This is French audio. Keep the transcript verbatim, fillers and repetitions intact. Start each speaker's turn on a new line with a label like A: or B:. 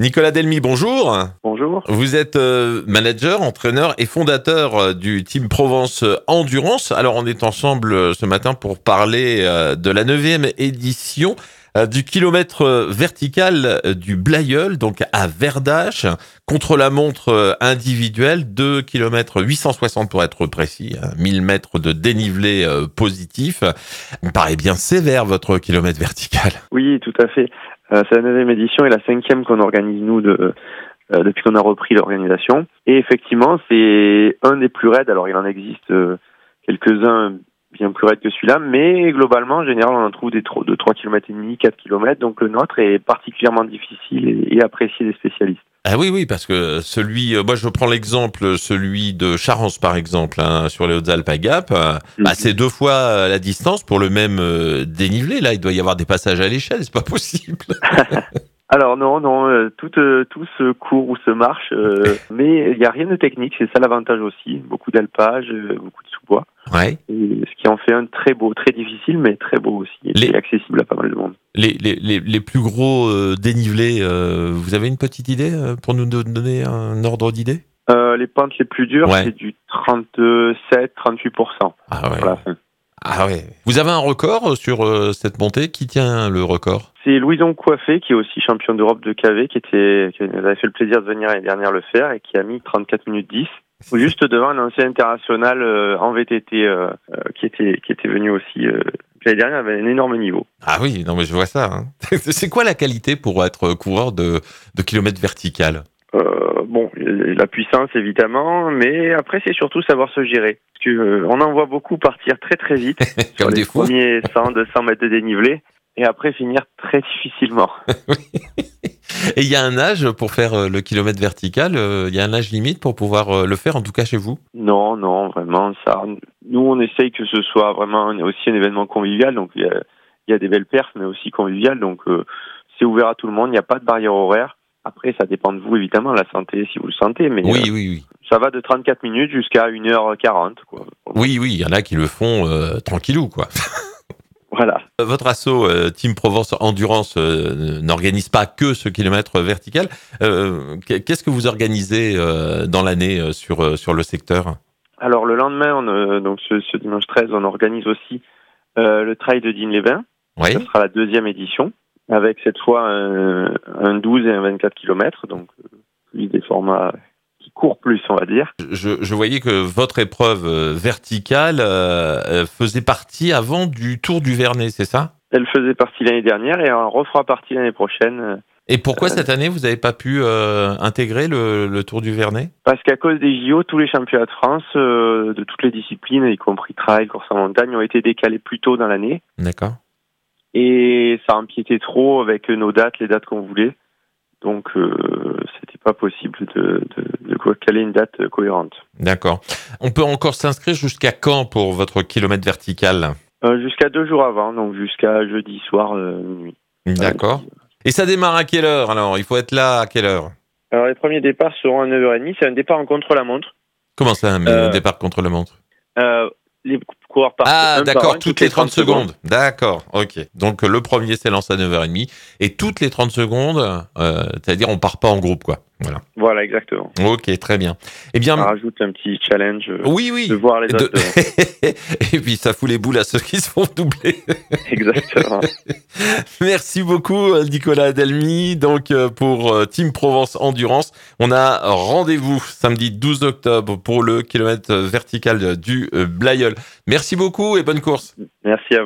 A: Nicolas Delmy, bonjour.
B: Bonjour.
A: Vous êtes euh, manager, entraîneur et fondateur euh, du Team Provence Endurance. Alors, on est ensemble euh, ce matin pour parler euh, de la neuvième édition euh, du kilomètre euh, vertical euh, du Blayeul, donc à Verdache, contre la montre euh, individuelle, deux kilomètres huit cent soixante pour être précis, hein, mille mètres de dénivelé euh, positif. Il me paraît bien sévère, votre kilomètre vertical.
B: Oui, tout à fait. Euh, c'est la neuvième édition et la cinquième qu'on organise, nous, de, euh, depuis qu'on a repris l'organisation. Et effectivement, c'est un des plus raides. Alors, il en existe euh, quelques-uns bien plus raides que celui-là, mais globalement, en général, on en trouve des tro- de trois kilomètres et demi, quatre kilomètres. Donc, le nôtre est particulièrement difficile et, et apprécié des spécialistes.
A: Ah oui, oui, parce que celui, euh, moi je prends l'exemple, celui de Charence par exemple, hein, sur les Hautes-Alpes à Gap, euh,
B: Mhm.
A: bah, c'est deux fois euh, la distance pour le même euh, dénivelé. Là, il doit y avoir des passages à l'échelle, c'est pas possible.
B: Alors non, non, euh, tout, euh, tout se court ou se marche, euh, mais il n'y a rien de technique, c'est ça l'avantage aussi. Beaucoup d'alpage, euh, beaucoup de sous-bois,
A: Ouais.
B: et ce qui en fait un très beau, très difficile, mais très beau aussi, et
A: Les-
B: qui est accessible à pas mal de monde.
A: Les, les, les, les plus gros euh, dénivelés, euh, vous avez une petite idée euh, pour nous do- donner un ordre d'idée?
B: Euh, les pentes les plus dures,
A: Ouais.
B: c'est du trente-sept à trente-huit pour cent
A: Ah ouais.
B: pour la fin.
A: Ah ouais. Vous avez un record sur euh, cette montée? Qui tient le record?
B: C'est Louison Coiffé, qui est aussi champion d'Europe de K V, qui, était, qui nous avait fait le plaisir de venir l'année dernière le faire, et qui a mis trente-quatre minutes dix. Juste devant un ancien international euh, en V T T euh, euh, qui était qui était venu aussi euh, l'année dernière, avait un énorme niveau.
A: Ah oui, non mais je vois ça. Hein. C'est quoi la qualité pour être coureur de, de kilomètre vertical?
B: Euh, bon, la puissance évidemment, mais après c'est surtout savoir se gérer. Parce que euh, on en voit beaucoup partir très très vite sur
A: Comme
B: les
A: des fous.
B: premiers cent, deux cents mètres de dénivelé, et après finir très difficilement.
A: Et il y a un âge pour faire euh, le kilomètre vertical, euh, il y a un âge limite pour pouvoir euh, le faire, en tout cas chez vous?
B: Non, non, vraiment ça. Nous on essaye que ce soit vraiment aussi un événement convivial, donc il y a, il y a des belles perfs, mais aussi convivial, donc euh, c'est ouvert à tout le monde. Il n'y a pas de barrière horaire. Après, ça dépend de vous, évidemment, la santé, si vous le sentez, mais
A: Oui,
B: euh,
A: oui, oui.
B: ça va de trente-quatre minutes jusqu'à une heure quarante, quoi.
A: Oui, oui, il y en a qui le font euh, tranquillou, quoi.
B: Voilà.
A: Votre asso euh, Team Provence Endurance euh, n'organise pas que ce kilomètre vertical. Euh, Qu'est-ce que vous organisez euh, dans l'année euh, sur, euh, sur le secteur?
B: Alors, le lendemain, on, euh, donc ce, ce dimanche treize, on organise aussi euh, le trail de Digne-les-Bains.
A: Oui.
B: Ça sera la deuxième édition, avec cette fois un, un douze et un vingt-quatre kilomètres, donc euh, plus des formats qui courent plus, on va dire.
A: Je, je voyais que votre épreuve euh, verticale euh, euh, faisait partie avant du Tour du Vernet, c'est ça?
B: Elle faisait partie l'année dernière et elle en refera partie l'année prochaine.
A: Et pourquoi
B: Euh,
A: cette année, vous n'avez pas pu euh, intégrer le, le Tour du Vernet?
B: Parce qu'à cause des J O, tous les championnats de France, euh, de toutes les disciplines, y compris trail, course en montagne, ont été décalés plus tôt dans l'année.
A: D'accord.
B: Et ça empiétait trop avec nos dates, les dates qu'on voulait. Donc, euh, c'était pas possible de, de, de co- caler une date cohérente.
A: D'accord. On peut encore s'inscrire jusqu'à quand pour votre kilomètre vertical?
B: Euh, jusqu'à deux jours avant, donc jusqu'à jeudi soir, euh, minuit.
A: D'accord. Et ça démarre à quelle heure alors? Il faut être là à quelle heure?
B: Alors, les premiers départs seront à neuf heures trente. C'est un départ en contre-la-montre.
A: Comment ça, un
B: Euh,
A: départ contre la montre?
B: Euh, les coureurs partent
A: Ah,
B: un par
A: d'accord,
B: un,
A: toutes les trente secondes. D'accord, ok. Donc le premier s'élance à neuf heures trente et toutes les trente secondes, euh, c'est-à-dire on part pas en groupe, quoi. Voilà.
B: Voilà, exactement.
A: Ok, très bien. Eh bien,
B: Ça rajoute un petit challenge euh,
A: oui, oui.
B: de voir les
A: De-
B: autres devant.
A: Et puis ça fout les boules à ceux qui se font doubler.
B: Exactement.
A: Merci beaucoup Nicolas Delmy. Donc euh, pour euh, Team Provence Endurance, on a rendez-vous samedi douze octobre pour le kilomètre vertical du euh, Blayeul. Merci beaucoup et bonne course.
B: Merci à vous.